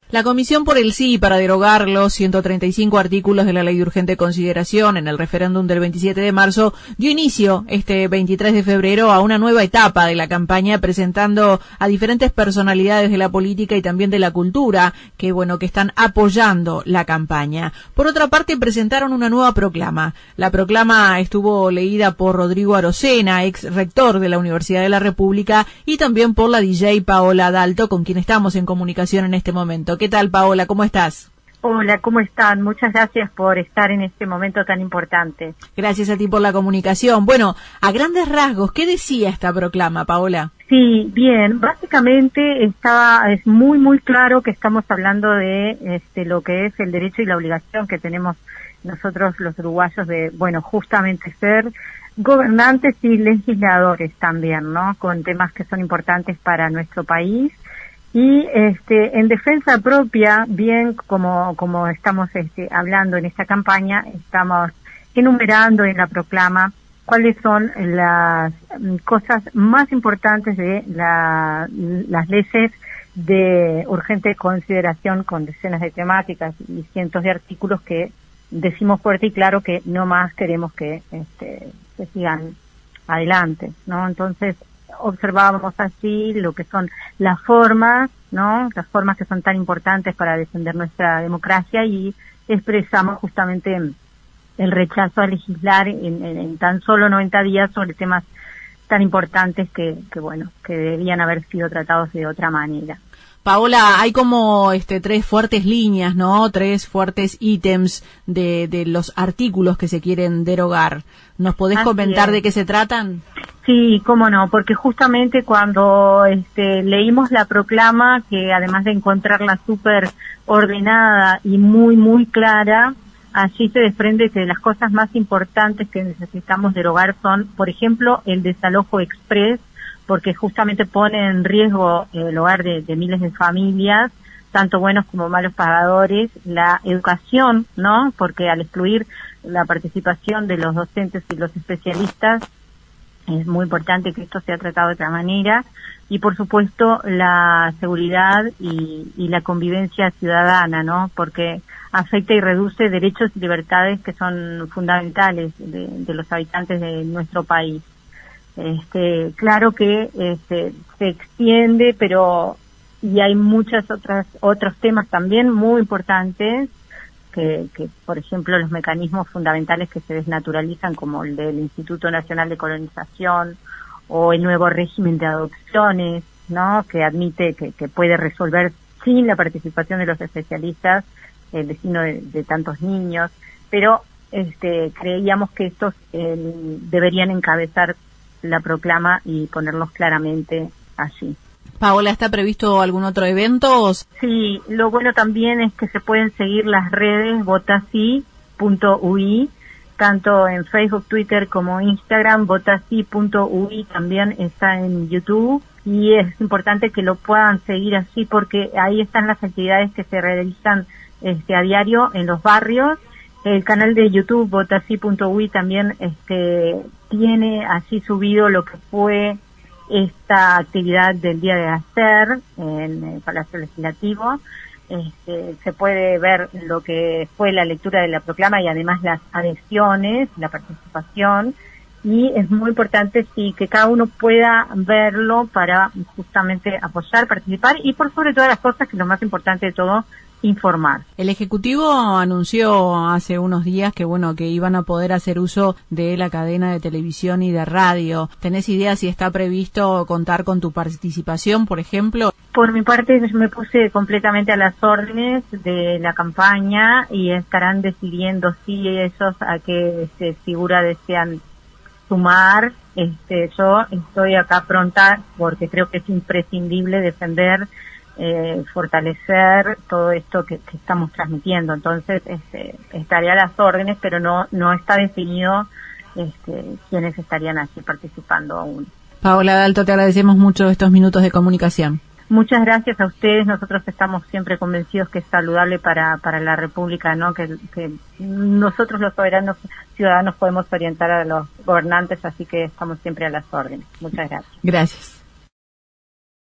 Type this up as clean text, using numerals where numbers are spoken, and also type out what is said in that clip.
La Comisión por el Sí para derogar los 135 artículos de la Ley de Urgente Consideración en el referéndum del 27 de marzo dio inicio este 23 de febrero a una nueva etapa de la campaña, presentando a diferentes personalidades de la política y también de la cultura que están apoyando la campaña. Por otra parte, presentaron una nueva proclama. La proclama estuvo leída por Rodrigo Arocena, ex rector de la Universidad de la República, y también por la DJ Paola Dalto, con quien estamos en comunicación en este momento. ¿Qué tal, Paola? ¿Cómo estás? Hola, ¿cómo están? Muchas gracias por estar en este momento tan importante. Gracias a ti por la comunicación. Bueno, a grandes rasgos, ¿qué decía esta proclama, Paola? Sí, bien, básicamente es muy claro que estamos hablando de lo que es el derecho y la obligación que tenemos nosotros los uruguayos de, justamente ser gobernantes y legisladores también, ¿no? Con temas que son importantes para nuestro país. Y en defensa propia, bien como estamos hablando en esta campaña, estamos enumerando en la proclama cuáles son las cosas más importantes de las leyes de urgente consideración, con decenas de temáticas y cientos de artículos que decimos fuerte y claro que no más queremos que se sigan adelante, ¿no? Entonces, observábamos así lo que son las formas, ¿no? Las formas que son tan importantes para defender nuestra democracia, y expresamos justamente el rechazo a legislar en tan solo 90 días sobre temas tan importantes que debían haber sido tratados de otra manera. Paola, hay como tres fuertes líneas, ¿no? Tres fuertes ítems de los artículos que se quieren derogar. ¿Nos podés comentar de qué se tratan? Sí, cómo no, porque justamente cuando leímos la proclama, que además de encontrarla súper ordenada y muy clara, allí se desprende que las cosas más importantes que necesitamos derogar son, por ejemplo, el desalojo express, porque justamente pone en riesgo el hogar de miles de familias, tanto buenos como malos pagadores, la educación, ¿no? Porque al excluir la participación de los docentes y los especialistas, es muy importante que esto sea tratado de otra manera, y por supuesto la seguridad y la convivencia ciudadana, ¿no? Porque afecta y reduce derechos y libertades que son fundamentales de los habitantes de nuestro país. Claro que se extiende, y hay otros temas también muy importantes que por ejemplo los mecanismos fundamentales que se desnaturalizan, como el del Instituto Nacional de Colonización o el nuevo régimen de adopciones, ¿no? Que admite que puede resolver sin la participación de los especialistas el destino de tantos niños, pero creíamos que estos deberían encabezar la proclama y ponerlos claramente allí. Paola, ¿está previsto algún otro evento? Sí, lo bueno también es que se pueden seguir las redes votasi.ui, tanto en Facebook, Twitter como Instagram. Votasi.ui también está en YouTube, y es importante que lo puedan seguir así porque ahí están las actividades que se realizan a diario en los barrios. El canal de YouTube votasi.ui también tiene así subido lo que fue esta actividad del día de ayer en el Palacio Legislativo. Se puede ver lo que fue la lectura de la proclama y además las adhesiones, la participación, y es muy importante que cada uno pueda verlo para justamente apoyar, participar y por sobre todas las cosas, que lo más importante de todo, informar. El Ejecutivo anunció hace unos días que iban a poder hacer uso de la cadena de televisión y de radio. ¿Tenés idea si está previsto contar con tu participación, por ejemplo? Por mi parte, me puse completamente a las órdenes de la campaña y estarán decidiendo si ellos a qué figura desean sumar. Yo estoy acá pronta porque creo que es imprescindible defender, fortalecer todo esto que estamos transmitiendo. Entonces estaré a las órdenes, pero no está definido quiénes estarían así participando aún. Paola Dalto, te agradecemos mucho estos minutos de comunicación. Muchas gracias a ustedes. Nosotros estamos siempre convencidos que es saludable para la República, ¿no? Que nosotros los soberanos ciudadanos podemos orientar a los gobernantes, así que estamos siempre a las órdenes. Muchas gracias. Gracias.